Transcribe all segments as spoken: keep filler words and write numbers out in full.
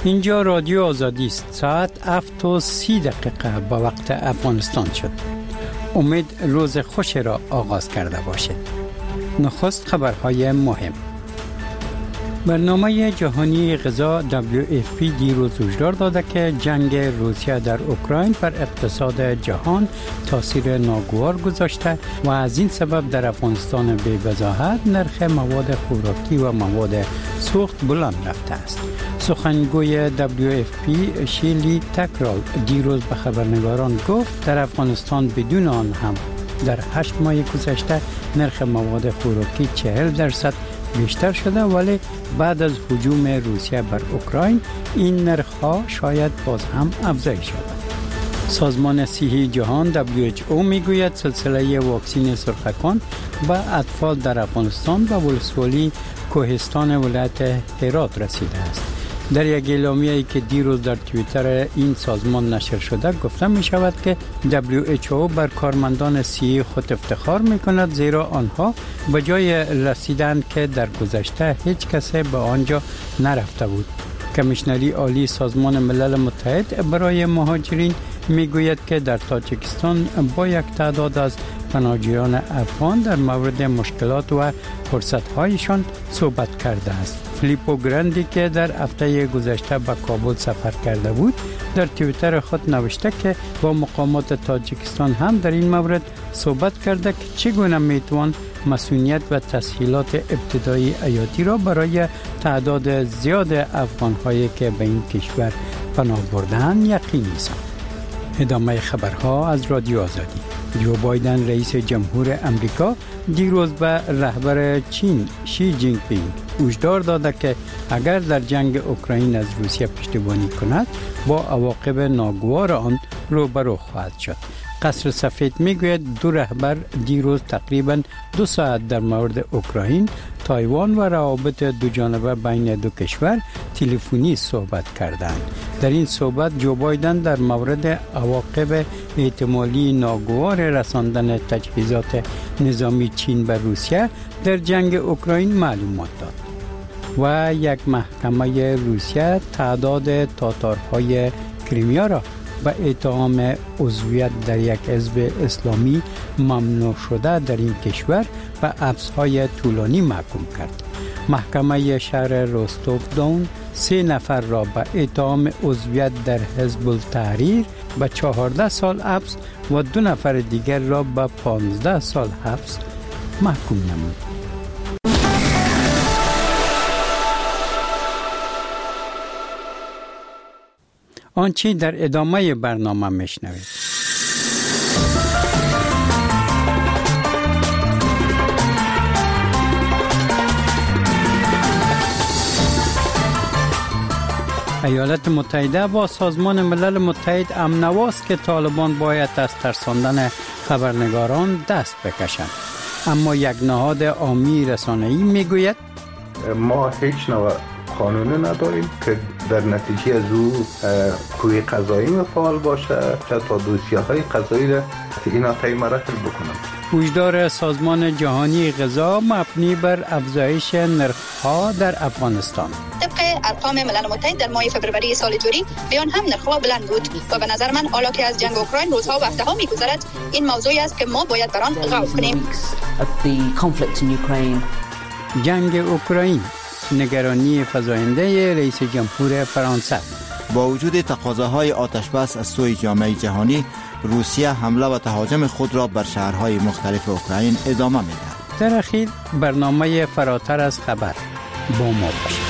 اینجا رادیو آزادی است. ساعت هفت و سی دقیقه با وقت افغانستان شد. امید روز خوش را آغاز کرده باشید. نخست خبرهای مهم. برنامه جهانی غذا دبلیو اف پی دیروز هشدار داده که جنگ روسیه در اوکراین بر اقتصاد جهان تاثیر ناگوار گذاشته و از این سبب در افغانستان به وضاحت نرخ مواد خوراکی و مواد سوخت بلند رفته است. سخنگوی دبلیو اف پی شیلی تکرال دیروز به خبرنگاران گفت در افغانستان بدون آن هم در هشت ماه گذشته نرخ مواد خوراکی چهل درصد بیشتر شده، ولی بعد از هجوم روسیه بر اوکراین این نرخ‌ها شاید باز هم افزایش یابد. سازمان صحی جهان دبلیو اچ او میگوید سلسله واکسین سرخکان به اطفال در افغانستان و ولسوالی کوهستان ولایت هرات رسیده است. در یک اعلامیه‌ای که دیروز در توییتر این سازمان نشر شده گفته می شود که دبلیو اچ او بر کارمندان صحی خود افتخار می کند، زیرا آنها به جای رسیدن که در گذشته هیچ کسی به آنجا نرفته بود. کمیشنری عالی سازمان ملل متحد برای مهاجرین می گوید که در تاجیکستان با یک تعداد از پناهجویان افغان در مورد مشکلات و فرصت‌هایشان صحبت کرده است. فیلیپو گراندی که در هفته گذشته به کابل سفر کرده بود در توییتر خود نوشته که با مقامات تاجیکستان هم در این مورد صحبت کرده که چگونه میتوان مسئولیت و تسهیلات ابتدایی حیاتی را برای تعداد زیاد افغان‌هایی که به این کشور پناه برده‌اند یقینی ساخت. ادامه خبرها از رادیو آزادی. جو بایدن رئیس جمهور امریکا دیروز به رهبر چین شی جینگ پینگ هشدار داده که اگر در جنگ اوکراین از روسیه پشتیبانی کند با عواقب ناگوار آن روبرو خواهد شد. قصر سفید میگوید دو رهبر دیروز تقریباً دو ساعت در مورد اوکراین، تایوان و روابط دو جانبه بین دو کشور تلفنی صحبت کردند. در این صحبت جو بایدن در مورد عواقب احتمالی ناگوار رساندن تجهیزات نظامی چین به روسیه در جنگ اوکراین معلومات داد. و یک محکمه روسیه تعداد تاتارهای کریمیا را به اتهام عضویت در یک حزب اسلامی ممنوع شده در این کشور و حبس‌های طولانی محکوم کرد. محکمه شهر روستوف دون سه نفر را به اتهام عضویت در حزب التحریر به چهارده سال حبس و دو نفر دیگر را به پانزده سال حبس محکوم نمود. آنچه در ادامه برنامه میشنوید. ایالات متحده با سازمان ملل متحد امن نواست که طالبان باید از ترساندن خبرنگاران دست بکشند، اما یک نهاد عامی رسانه‌ای میگوید ما هیچ نوع قانونی نداریم که در نتیجه از او کوی قضایی فعال باشه تا دوسیه های قضایی را اینا طی مراتب بکنند. هشدار سازمان جهانی غذا مبنی بر افزایش نرخ‌ها در افغانستان. طبق ارقام ملل متحد در ماه فوریه سال جاری بیان هم نرخ‌ها بلند بود و به نظر من حالا که از جنگ اوکراین روزها و هفته‌ها می‌گذرد این موضوعی است که ما باید بر آن غور کنیم. جنگ اوکراین، نگرانی فزاینده رئیس جمهور فرانسه. با وجود تقاضاهای آتشبس از سوی جامعه جهانی، روسیه حمله و تهاجم خود را بر شهرهای مختلف اوکراین ادامه می‌دهد. در اخیر برنامه فراتر از خبر با ما باشید.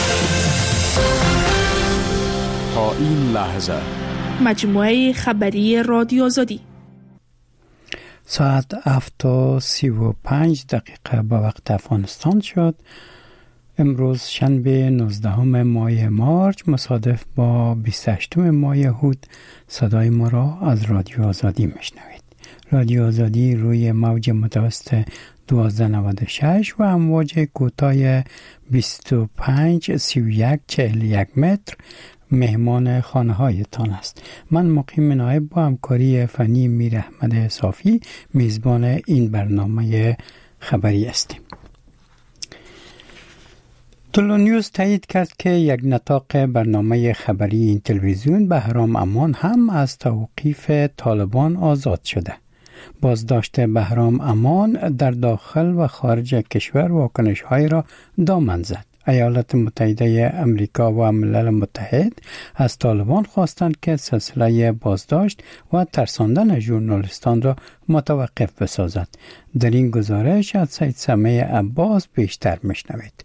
تا این لحظه مجموعه خبری رادیو آزادی. ساعت هفت و سی و پنج دقیقه به وقت افغانستان شد. امروز شنبه نوزدهم ماه مارچ مصادف با بیست و هشتم ماه هود صدای ما را از رادیو آزادی میشنوید. رادیو آزادی روی موج متوسط دوازده نود و شش و امواج کوتاه بیست و پنج سی و یک چهل و یک متر مهمان خانه هایتان است. من مقیم نایب با همکاری فنی میر احمد صافی میزبان این برنامه خبری هستیم. تلونیوز تایید کرد که یک نطاق برنامه خبری این تلویزیون بهرام امان هم از توقیف طالبان آزاد شده. بازداشت بهرام امان در داخل و خارج کشور واکنش‌های را دامن زد. ایالات متحده امریکا و ملل متحد از طالبان خواستند که سلسله بازداشت و ترساندن ژورنالیستان را متوقف بسازد. در این گزارش از سید سمیع عباس بیشتر میشنوید.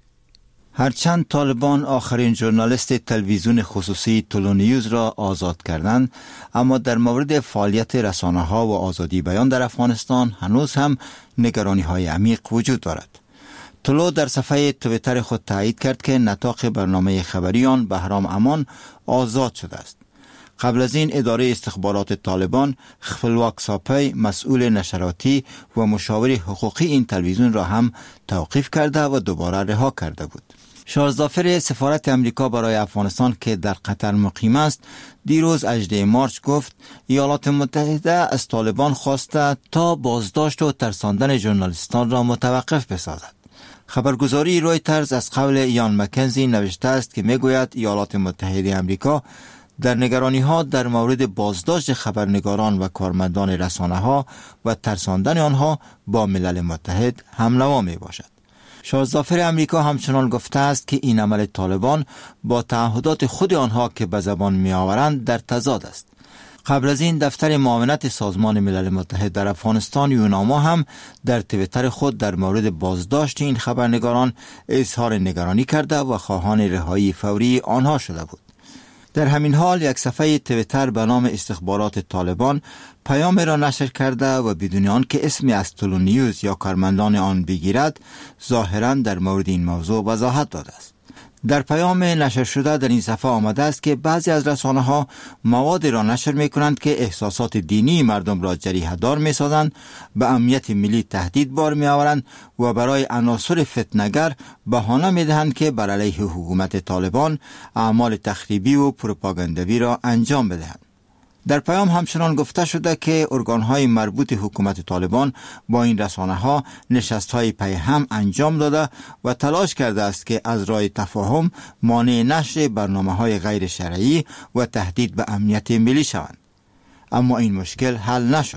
هرچند طالبان آخرین ژورنالیست تلویزیون خصوصی تلونیوز را آزاد کردند، اما در مورد فعالیت رسانه‌ها و آزادی بیان در افغانستان هنوز هم نگرانی‌های عمیق وجود دارد. تلو در صفحه توییتر خود تایید کرد که نطاق برنامه خبری آن بهرام امان آزاد شده است. قبل از این اداره استخبارات طالبان خپلواک ساپی مسئول نشراتی و مشاور حقوقی این تلویزیون را هم توقیف کرده و دوباره رها کرده بود. شارظافر سفارت امریکا برای افغانستان که در قطر مقیم است دیروز هجدهم مارس گفت ایالات متحده از طالبان خواسته تا بازداشت و ترساندن ژورنالیستان را متوقف بسازد. خبرگزاری رویترز از قول یان مکنزی نوشته است که میگوید ایالات متحده امریکا در نگرانی ها در مورد بازداشت خبرنگاران و کارمندان رسانه ها و ترساندن آنها با ملل متحد همنوا می باشد. شارظافر امریکا همچنان گفته است که این عمل طالبان با تعهدات خود آنها که به زبان می آورند در تضاد است. قبل از این دفتر معاونت سازمان ملل متحد در افغانستان یوناما هم در توییتر خود در مورد بازداشت این خبرنگاران اظهار نگرانی کرده و خواهان رهایی فوری آنها شده بود. در همین حال یک صفحه توییتر به نام استخبارات طالبان پیام را نشر کرده و بدون آن که اسمی از تلونیوز یا کارمندان آن بگیرد ظاهراً در مورد این موضوع وضاحت داده است. در پیام نشر شده در این صفحه آمده است که بعضی از رسانه ها مواد را نشر می کنند که احساسات دینی مردم را جریحه دار می سازند، به امنیت ملی تهدید بار می آورند و برای عناصر فتنه‌گر بهانه می دهند که بر علیه حکومت طالبان اعمال تخریبی و پروپاگاندوی را انجام بدهند. در پیام همچنان گفته شده که ارگان‌های مربوط حکومت طالبان با این رسانه‌ها نشست‌های پی هم انجام داده و تلاش کرده است که از راه تفاهم مانع نشر برنامه‌های غیر شرعی و تهدید به امنیت ملی شوند. اما این مشکل حل نشد.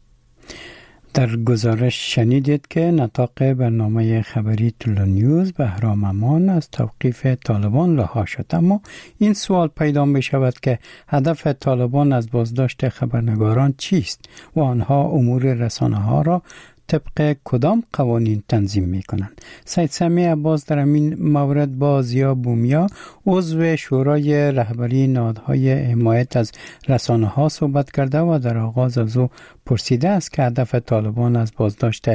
در گزارش شنیدید که نطاق برنامه خبری تلونیوز بهرام امان از توقیف طالبان رها شد. اما این سوال پیدا می شود که هدف طالبان از بازداشت خبرنگاران چیست و آنها امور رسانه ها را طبق کدام قوانین تنظیم می کنند؟ سید سمیع عباس در این مورد با ضیا بومیا عضو شورای رهبری نهادهای حمایت از رسانه ها صحبت کرده و در آغاز از او پرسیده است که هدف طالبان از بازداشت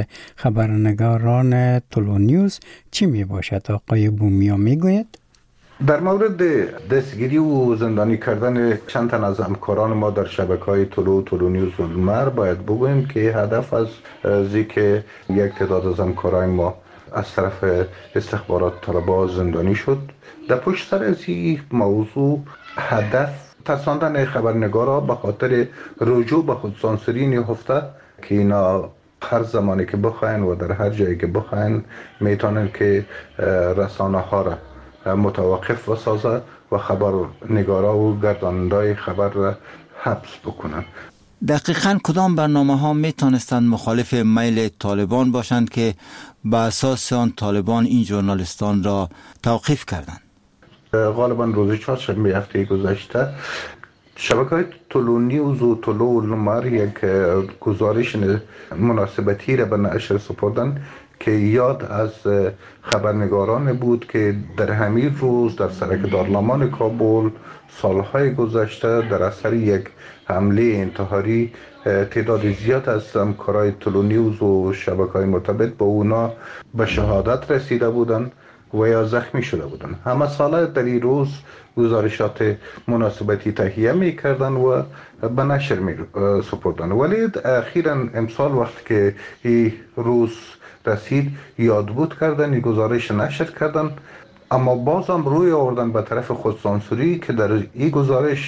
خبرنگاران تلونیوز چی می باشد؟ آقای بومیا می گوید؟ در مورد دستگیری و زندانی کردن چند تن از همکاران ما در شبکه‌های طلوع تلونیوز و المر باید بگوییم که هدف از اینکه یک تعداد از همکاران ما از طرف استخبارات طالبان زندانی شد. در پشت سر از این موضوع هدف ترساندن خبرنگارا به خاطر رجوع به خودسانسوری نهفته که اینا هر زمانی که بخواین و در هر جایی که بخواین میتونن که رسانه ها را متوقف بسازه و خبرنگارا و گردانندای خبر را حبس بکنن. دقیقاً کدام برنامه ها می توانستند مخالف میل طالبان باشند که به اساس آن طالبان این ژورنالیستان را توقیف کردند؟ غالباً روز چهارشنبه هفته گذشته شبکه‌های تلونیوز و طلوع المر یک گزارش مناسبتی را به نشر سپردند که یاد از خبرنگاران بود که در همین روز در سرک دارالمان کابل سالهای گذشته در اثر یک حمله انتحاری تعداد زیاد از همکارای تلونیوز و شبکه‌های مرتبط با اونا به شهادت رسیده بودند و یا زخمی شده بودند. همه ساله در این روز گزارشات مناسبتی تهیه می کردن و به نشر می سپردن، ولی اخیراً امسال وقت که این روز رسید یاد بود کردن، این گزارش نشر کردن، اما بازم روی آوردن به طرف خودسانسوری که در این گزارش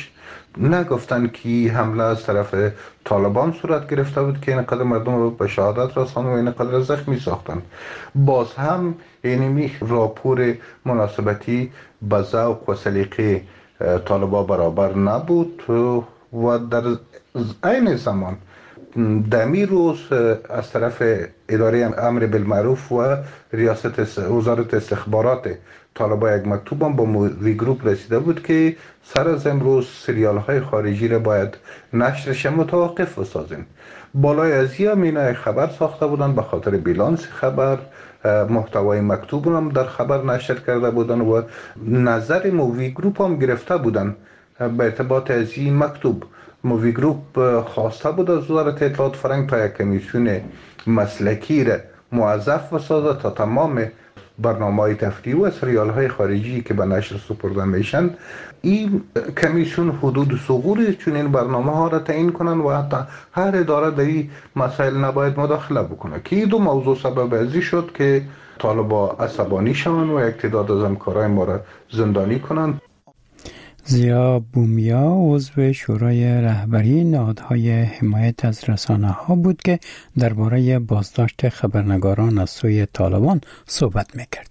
نگفتن که حمله از طرف طالبان صورت گرفته بود که اینقدر مردم به شهادت رساند و اینقدر زخمی ساختن. باز هم اینمی راپور مناسبتی به ذوق و سلیقه طالبان برابر نبود و در عین زمان دمی روز از طرف اداره امر بالمعروف و ریاست وزارت استخبارات طالبان یک مکتوب هم با مووی گروپ رسیده بود که سر از امروز سریال های خارجی را باید نشرش متوقف بسازیم. بالای از این اینا خبر ساخته بودن به خاطر بیلانس خبر، محتوای مکتوب هم در خبر نشر کرده بودن و نظر مووی گروپ هم گرفته بودن به ارتباط از این مکتوب. مووی گروپ خواسته بود از وزارت اطلاعات فرهنگ تا یک کمیسیون مسلکی را موظف بسازه تا تمام برنامه‌های تفریحی و سریال های خارجی که به نشر سپرده میشن این کمیسیون حدود ثغور چون این برنامه ها را تعیین کنن و حتی هر اداره در این مسائل نباید مداخله بکنه که این دو موضوع سبب ازی شد که طالبان عصبانی شوند و یک تعداد از همکارای ما را زندانی کنند. زیا بومیا عضو شورای رهبری نهادهای حمایت از رسانه‌ها بود که درباره بازداشت خبرنگاران از سوی طالبان صحبت می‌کرد.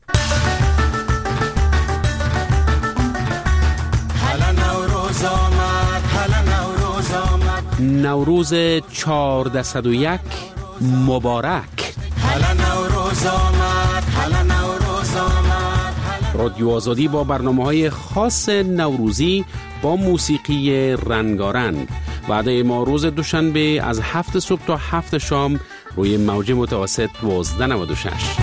نوروز چهارده‌صد و یک مبارک. رادیو آزادی با برنامه‌های خاص نوروزی با موسیقی رنگارنگ بعد ما روز دوشنبه از هفت صبح تا هفت شام روی موج متوسط دوازده نود و شش.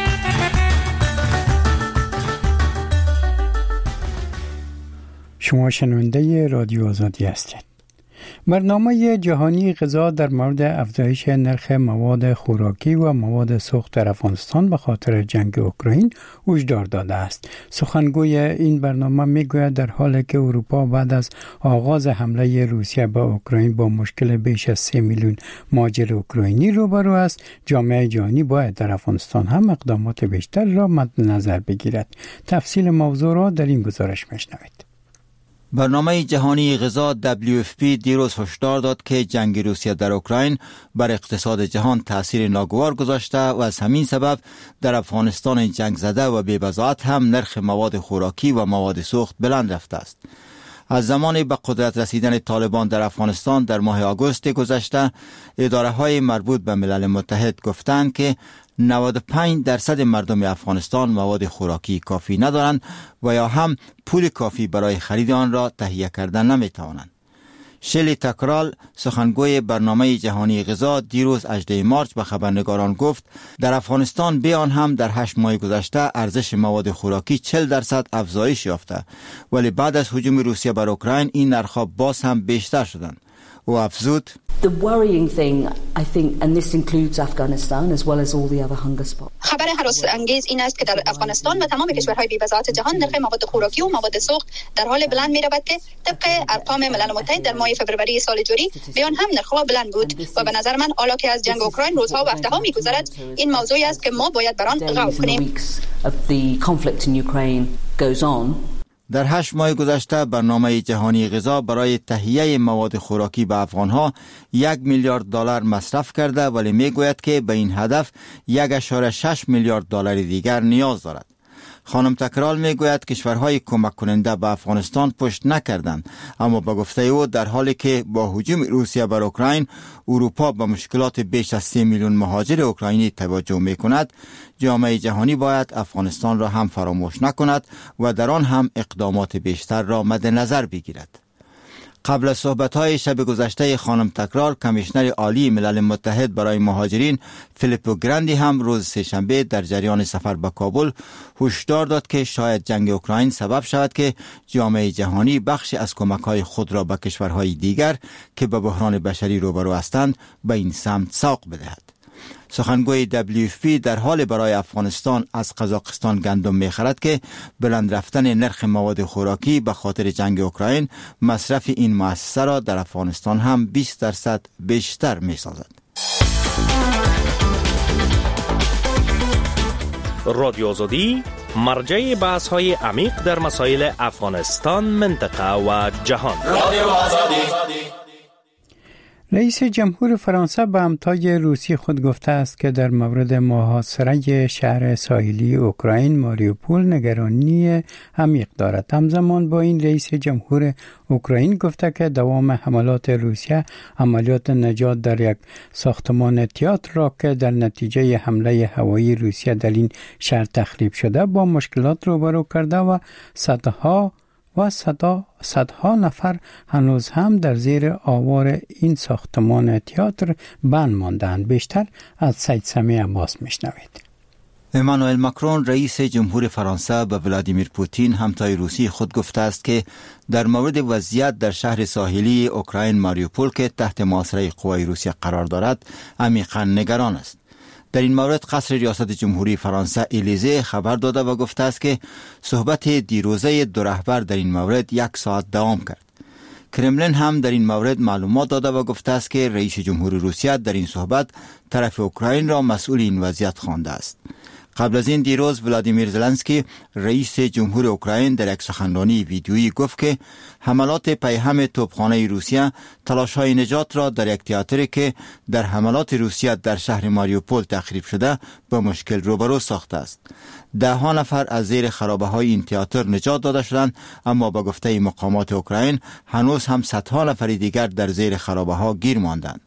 شما شنونده رادیو آزادی هستید. برنامه جهانی غذا در مورد افزایش نرخ مواد خوراکی و مواد سوخت در افغانستان به خاطر جنگ اوکراین هشدار داده است. سخنگوی این برنامه میگوید در حالی که اروپا بعد از آغاز حمله روسیه به اوکراین با مشکل بیش از سه میلیون مهاجر اوکراینی روبرو است، جامعه جهانی باید در افغانستان هم اقدامات بیشتر را مد نظر بگیرد. تفصیل موضوع را در این گزارش میشنوید. برنامه جهانی غذا دبلیو اف پی دیروز هشدار داد که جنگ روسیه در اوکراین بر اقتصاد جهان تاثیر ناگوار گذاشته و از همین سبب در افغانستان جنگ زده و بی‌بضاعت هم نرخ مواد خوراکی و مواد سوخت بلند رفته است. از زمان به قدرت رسیدن طالبان در افغانستان در ماه آگوست گذشته، اداره‌های مربوط به ملل متحد گفتند که نود و پنج درصد مردم افغانستان مواد خوراکی کافی ندارند و یا هم پول کافی برای خرید آن را تهیه کردن نمی‌توانند. شلی تکرال سخنگوی برنامه جهانی غذا دیروز هجدهم مارس به خبرنگاران گفت در افغانستان به آن هم در هشت ماه گذشته ارزش مواد خوراکی چهل درصد افزایش یافته، ولی بعد از هجوم روسیه بر اوکراین این نرخ‌ها باز هم بیشتر شدند. و افزود The worrying thing, I think, and this includes Afghanistan as well as all the other hunger spots. خبر هراس انگیز این است که در افغانستان و تمام کشورهای بی‌بضاعت جهان نرخ مواد خوراکی و مواد سوخت در حال بلند می‌رود که طبق ارقام ملل متحد در ماه فوریه سال جاری بیان هم نرخ‌ها بلند بود و به نظر من حالا که از جنگ اوکراین روزها و هفته‌ها می‌گذرد این موضوعی است که ما باید بر آن غور کنیم. در هشت ماه گذشته برنامه جهانی غذا برای تهیه مواد خوراکی به افغانها یک میلیارد دلار مصرف کرده، ولی میگوید که به این هدف یک اشاره شش میلیارد دلار دیگر نیاز دارد. خانم تکرال میگوید کشورهای کمک کننده به افغانستان پشت نکردند، اما به گفته او در حالی که با هجوم روسیه بر اوکراین اروپا به مشکلات بیش از سه میلیون مهاجر اوکراینی توجه میکند، جامعه جهانی باید افغانستان را هم فراموش نکند و در آن هم اقدامات بیشتر را مد نظر بگیرد. قبل از صحبت‌های شب گذشته خانم تکرار، کمیشنر عالی ملل متحد برای مهاجرین فیلیپو گراندی هم روز سه‌شنبه در جریان سفر به کابل هشدار داد که شاید جنگ اوکراین سبب شود که جامعه جهانی بخشی از کمک‌های خود را به کشورهای دیگر که به بحران بشری روبرو هستند به این سمت سوق بدهد. سخنگوی دبلیو اف پی در حال برای افغانستان از قزاقستان گندم می‌خرد که بلند رفتن نرخ مواد خوراکی به خاطر جنگ اوکراین مصرف این مؤسسه را در افغانستان هم بیست درصد بیشتر می‌سازد. رادیو آزادی مرجع بحث های عمیق در مسائل افغانستان، منطقه و جهان. رادیو آزادی. رئیس جمهور فرانسه به همتای روسی خود گفته است که در مورد محاصره شهر ساحلی اوکراین ماریوپول نگرانی عمیق دارد. همزمان با این رئیس جمهور اوکراین گفته که دوام حملات روسیه عملیات نجات در یک ساختمان تئاتر را که در نتیجه حمله هوایی روسیه در این شهر تخریب شده با مشکلات روبرو کرده و صدها و صدا صدها نفر هنوز هم در زیر آوار این ساختمان تئاتر بند ماندند. بیشتر از سید سمی عباس میشنوید. امانوئل ماکرون رئیس جمهور فرانسه به ولادیمیر پوتین همتای روسی خود گفته است که در مورد وضعیت در شهر ساحلی اوکراین ماریوپول که تحت محاصره قوای روسیه قرار دارد عمیقاً نگران است. در این مورد قصر ریاست جمهوری فرانسه الیزه خبر داده و گفته است که صحبت دیروزه دو رهبر در این مورد یک ساعت دوام کرد. کرملین هم در این مورد معلومات داده و گفته است که رئیس جمهور روسیه در این صحبت طرف اوکراین را مسئول این وضعیت خوانده است. قبل از این دیروز ولادیمیر زلنسکی رئیس جمهور اوکراین در یک سخنرانی ویدیویی گفت که حملات پیهم توپخانه روسیه تلاش‌های نجات را در یک تئاتری که در حملات روسیه در شهر ماریوپول تخریب شده با مشکل روبرو ساخته است. ده ها نفر از زیر خرابه‌های این تئاتر نجات داده شدند، اما با گفته مقامات اوکراین هنوز هم صدها نفر دیگر در زیر خرابه‌ها گیر ماندند.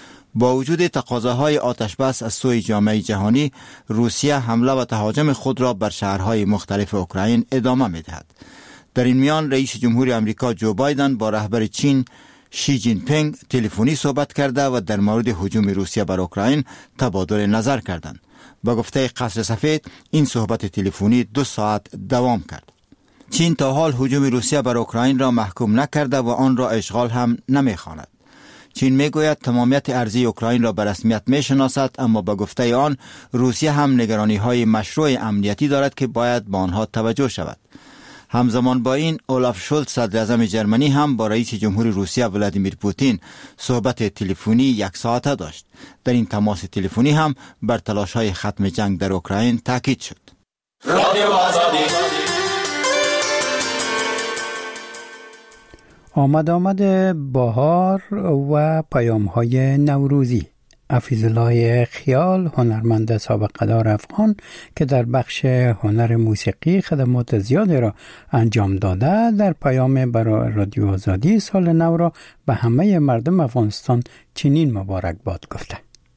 با وجود تقاضاهای آتشبس از سوی جامعه جهانی، روسیه حمله و تهاجم خود را بر شهرهای مختلف اوکراین ادامه می‌دهد. در این میان رئیس جمهور آمریکا جو بایدن با رهبر چین شی جین پینگ تلفنی صحبت کرده و در مورد هجوم روسیه بر اوکراین تبادل نظر کردند. با گفته قصر سفید این صحبت تلفنی دو ساعت دوام کرد. چین تا حال هجوم روسیه بر اوکراین را محکوم نکرده و آن را اشغال هم نمی‌خواند. چین میگوید تمامیت ارضی اوکراین را به رسمیت میشناسد، اما با گفته آن روسیه هم نگرانی‌های مشروع امنیتی دارد که باید به آنها توجه شود. همزمان با این اولاف شولز صدر اعظم جرمنی هم با رئیس جمهور روسیه ولادیمیر پوتین صحبت تلفنی یک ساعته داشت. در این تماس تلفنی هم بر تلاش‌های ختم جنگ در اوکراین تاکید شد. رادیو آزادی. آمد آمد بهار و پیام‌های نوروزی. حفیظالله خیال، هنرمند سابقه دار افغان که در بخش هنر موسیقی خدمات زیادی را انجام داده، در پیام برای رادیو آزادی سال نو را به همه مردم افغانستان چنین مبارکباد گفته.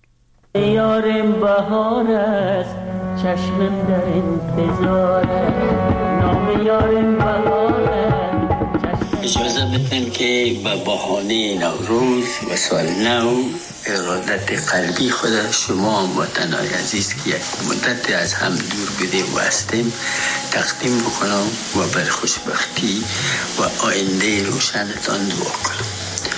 یارم بهار است، چشمم در انتظار، نام یارم بهار است. اجازه بدن که به بهانه نوروز و سال نو ارادت قلبی خود شما وطنای عزیز که یک مدت از هم دور بودیم و هستیم تقدیم بکنم و بر خوشبختی و آینده روشنتان دعا کنم.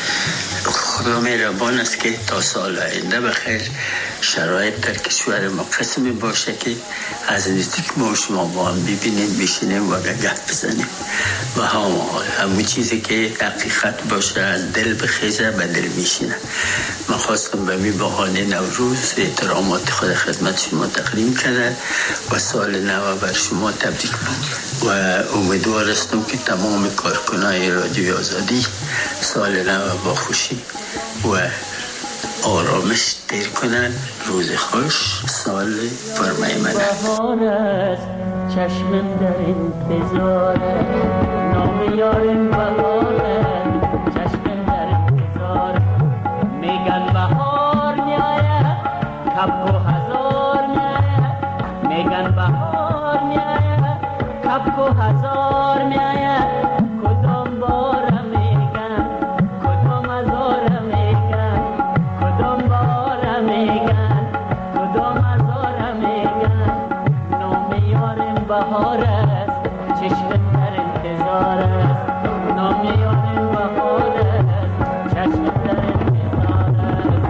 خدا مهربان است که تا سال آینده بخیر شرایط در کشور ما قسمی باشه که از نزدیک ما شما با هم ببینیم، بشینیم و گپ بزنیم و هم همون چیزی که حقیقت باشه از دل بخیزه به دل میشینه. من خواستم به می بهانه نوروز احترامات خود خدمت شما تقدیم کرده و سال نو بر شما تبریک بود و امیدوار هستم که تمام کارکنای رادیو آزادی سال نو با خوشی و آرامش دیر کنن. روز خوش، سال پرمیمنه. بهار است، چشمم در انتظار، نام یارم بهار است، چشمم در انتظار. میگن بهار میآید، کبک و هزار میآید. میگن بهار میآید، کبک و هزار میآید. کدام بار میگن، کدام هزار میگن، کدام بار میگن، کدام هزار میگن. نام یارم بهار است، چشمم در انتظار است. نام یارم بهار است، چشمم در انتظار است.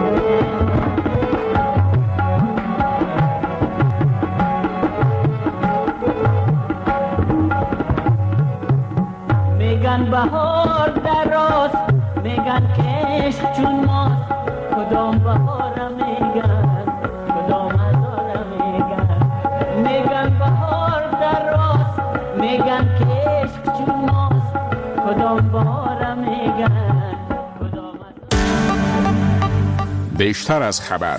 میگن بهار در راست، میگن که عشق چون ماست. کدام بهار میگن، کدام هزار میگن. میگن بهار بیشتر از خبر.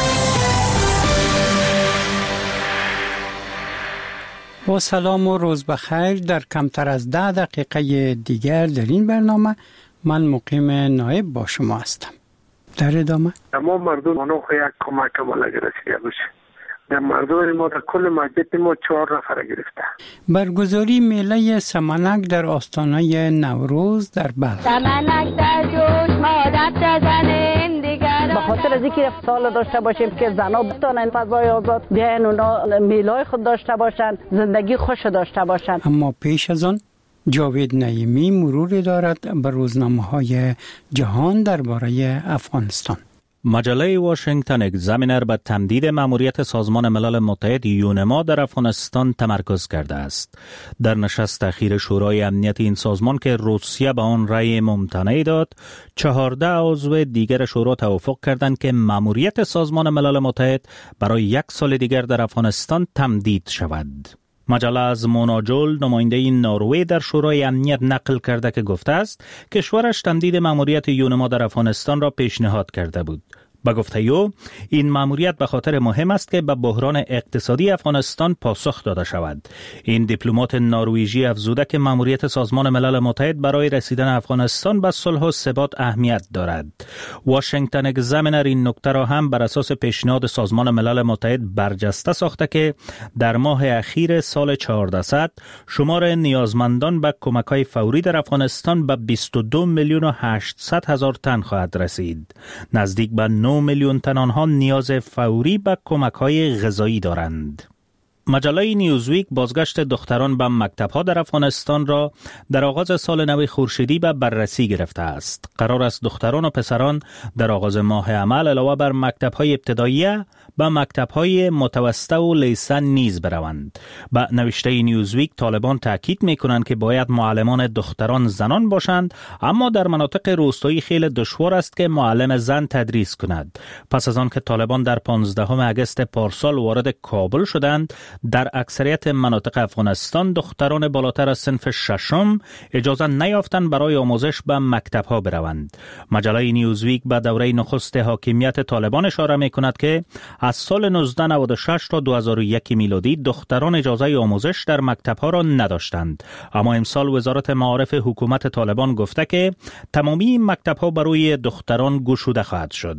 با سلام و روز بخیر. در کمتر از ده دقیقه دیگر در این برنامه من مقیم نایب با شما هستم. در ادامه تمام مردم منو یک کمک بالا رسیده باشه. در مردم ما در کل مسجد ما چهار نفر گرفته. برگزاری میله سمنک در آستانه نوروز در بلخ. سمنک در جوش مادت بزنیم دیگر به خاطر از اینکه سال داشته باشیم که زنا بتونن فضای آزاد بیاین اونا میلای خود داشته باشن، زندگی خوش داشته باشن. اما پیش از آن جاوید نعیمی مروری دارد به روزنامه‌های جهان درباره افغانستان. مجله واشنگتن اگزامینر به تمدید مأموریت سازمان ملل متحد یونما در افغانستان تمرکز کرده است. در نشست اخیر شورای امنیت این سازمان که روسیه به آن رأی ممتنع داد، چهارده عضو دیگر شورا توافق کردند که مأموریت سازمان ملل متحد برای یک سال دیگر در افغانستان تمدید شود. مجله از مونا جول نماینده نروژ در شورای امنیت نقل کرده که گفته است کشورش تمدید مأموریت یونما در افغانستان را پیشنهاد کرده بود. با گفته او این مأموریت به خاطر مهم است که به بحران اقتصادی افغانستان پاسخ داده شود. این دیپلمات نروژی افزوده که مأموریت سازمان ملل متحد برای رسیدن افغانستان به صلح و ثبات اهمیت دارد. واشنگتن اگزامینر این نکته را هم بر اساس پیشنهاد سازمان ملل متحد برجسته ساخته که در ماه اخیر سال چهاردهصد شمار نیازمندان به کمک‌های فوری در افغانستان به بیست و دو میلیون و هشتصد هزار تن خواهد رسید. نزدیک به نه میلیون تن آنها نیاز فوری به کمک‌های غذایی دارند. مجله نیوزویک بازگشت دختران به مکتب‌ها در افغانستان را در آغاز سال نو خورشیدی به بررسی گرفته است. قرار است دختران و پسران در آغاز ماه عمل علاوه بر مکتب‌های ابتداییه به مکتب‌های متوسطه و لیسن نیز بروند. با نوشته نیوزویک طالبان تاکید می‌کنند که باید معلمان دختران زنان باشند، اما در مناطق روستایی خیلی دشوار است که معلم زن تدریس کند. پس از آن که طالبان در پانزدهم اگست پارسال وارد کابل شدند، در اکثریت مناطق افغانستان دختران بالاتر از صنف ششم اجازه نیافتند برای آموزش به مکتب‌ها بروند. مجله نیوزویک به دوره نخست حاکمیت طالبان اشاره می‌کند که از سال نوزده نود و شش تا دو هزار و یک میلادی دختران اجازه آموزش در مکتب‌ها را نداشتند، اما امسال وزارت معارف حکومت طالبان گفته که تمامی مکتب‌ها برای دختران گشوده خواهد شد.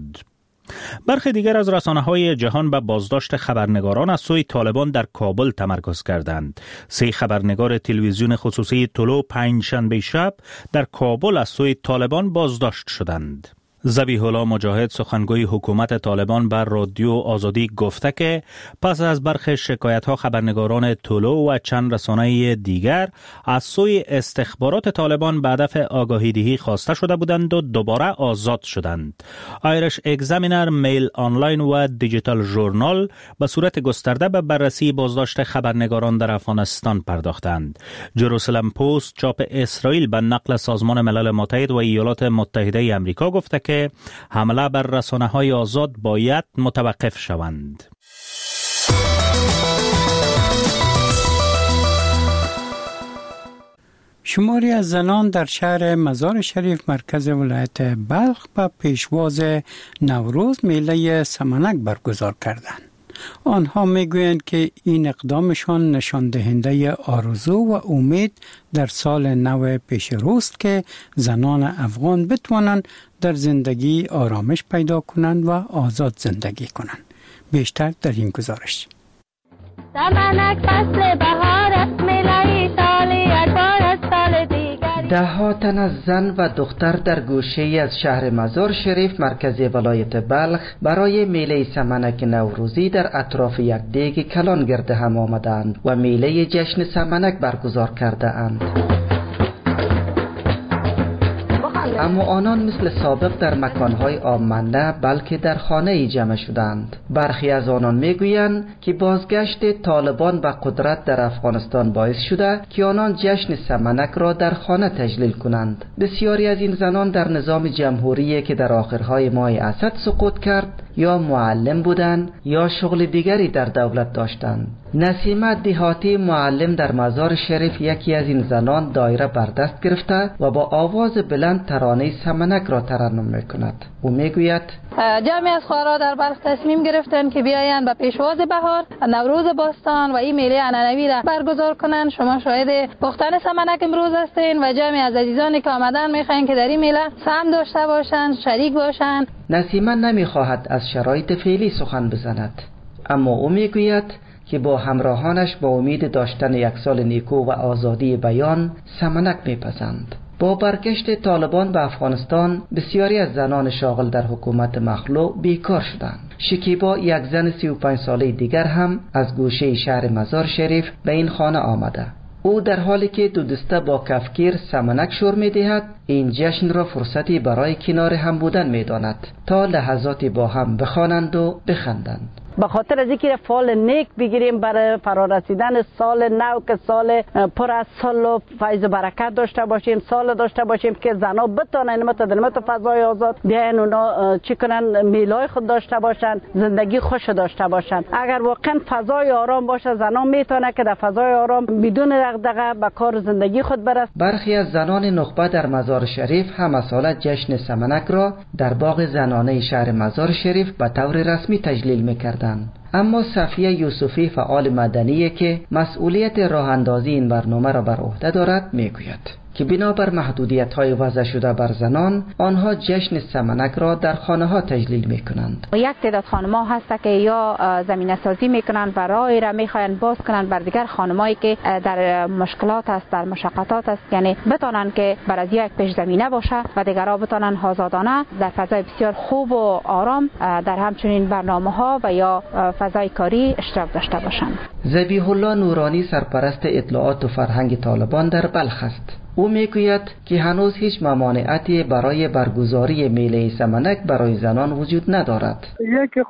برخی دیگر از رسانه‌های جهان به بازداشت خبرنگاران از سوی طالبان در کابل تمرکز کردند. سه خبرنگار تلویزیون خصوصی طلوع پنجشنبه شب در کابل از سوی طالبان بازداشت شدند. ذبیح الله مجاهد سخنگوی حکومت طالبان بر رادیو آزادی گفته که پس از برخی شکایت‌ها خبرنگاران طلوع و چند رسانه دیگر از سوی استخبارات طالبان به هدف آگاهی دهی خواسته شده بودند و دوباره آزاد شدند. آیرش اگزامینر، میل آنلاین و دیجیتال ژورنال به صورت گسترده به بررسی بازداشت خبرنگاران در افغانستان پرداختند. جروسلم پست چاپ اسرائیل به نقل سازمان ملل متحد و ایالات متحده آمریکا گفته که که حمله بر رسانه‌های آزاد باید متوقف شوند. شماری از زنان در شهر مزار شریف مرکز ولایت بلخ به پیشواز نوروز میله سمنک برگزار کردند. آنها میگویند که این اقدامشان نشان دهنده آرزو و امید در سال نو پیش روست که زنان افغان بتوانند در زندگی آرامش پیدا کنند و آزاد زندگی کنند. بیشتر در این گزارش. سمنک فصل بهار است، میله سالی ادبار است سال دیگر. ده ها تن از زن و دختر در گوشه‌ای از شهر مزار شریف مرکز ولایت بلخ برای میله سمنک نوروزی در اطراف یک دیگ کلان گرد هم آمدند و میله جشن سمنک برگزار کرده اند. اما آنان مثل سابق در مکانهای عام نه، بلکه در خانه جمع شدند. برخی از آنان میگویند که بازگشت طالبان به قدرت در افغانستان باعث شده که آنان جشن سمنک را در خانه تجلیل کنند. بسیاری از این زنان در نظام جمهوری که در آخرهای ماه اسد سقوط کرد یا معلم بودند یا شغل دیگری در دولت داشتند. نسیمه دهاتی معلم در مزار شریف یکی از این زنان دایره بر دست گرفته و با آواز بلند ترانه سمنک را ترنم میکند. او میگوید جمعی از خواهرها در بلخ تصمیم گرفتند که بیایند به پیشواز بهار نوروز باستان و این میله عنعنوی را برگزار کنند. شما شاهد پختن سمنک امروز هستین و جمعی از عزیزانی که آمدن میخواین که در این میله سهم داشته باشند، شریک باشند. نسیمه نمیخواهد از شرایط فعلی سخن بزند، اما او میگوید که با همراهانش با امید داشتن یک سال نیکو و آزادی بیان سمنک میپزند. با برگشت طالبان به افغانستان بسیاری از زنان شاغل در حکومت مخلوع بیکار شدند. شکیبا یک زن سی و پنج ساله دیگر هم از گوشه شهر مزار شریف به این خانه آمده. او در حالی که دو دسته با کفگیر سمنک شور می دهد این جشن را فرصتی برای کنار هم بودن می داند تا لحظاتی با هم بخوانند و بخندند. به خاطر از اینکه فال نیک بگیریم برای فرارسیدن سال نو که سال پر از صلح و فیض و برکت داشته باشیم، سال داشته باشیم که زنا بتونن مت در مت فضای آزاد بیان اونا چی کنن، میلای خود داشته باشن، زندگی خوش داشته باشن. اگر واقعا فضای آرام باشه زنا میتونه که در فضای آرام بدون دغدغه به کار زندگی خود برسه. برخی از زنان نخبه در مزار شریف هم سال جشن سمنک را در باغ زنانه شهر مزار شریف به طور رسمی تجلیل میکرد. اما صفیه یوسفی فعال مدنی که مسئولیت راه اندازی این برنامه را بر عهده دارد میگوید که بنابر محدودیت‌های وضع شده بر زنان آنها جشن سمنک را در خانه‌ها تجلیل می‌کنند. یک تعداد خانم‌ها هست که یا زمینه سازی می‌کنند و راهی را می‌خواهند باز کنند بر دیگر خانمایی که در مشکلات است، در مشقات است، یعنی بتونن که بر از یک پیش زمینه باشه و دیگرها بتونن آزادانه در فضای بسیار خوب و آرام در همچنین برنامه‌ها و یا فضای کاری اشتراک داشته باشند. ذبیح الله نورانی سرپرست اطلاعات و فرهنگ طالبان در بلخ است. او میگوید که هنوز هیچ ممانعتی برای برگزاری میله سمنک برای زنان وجود ندارد. یک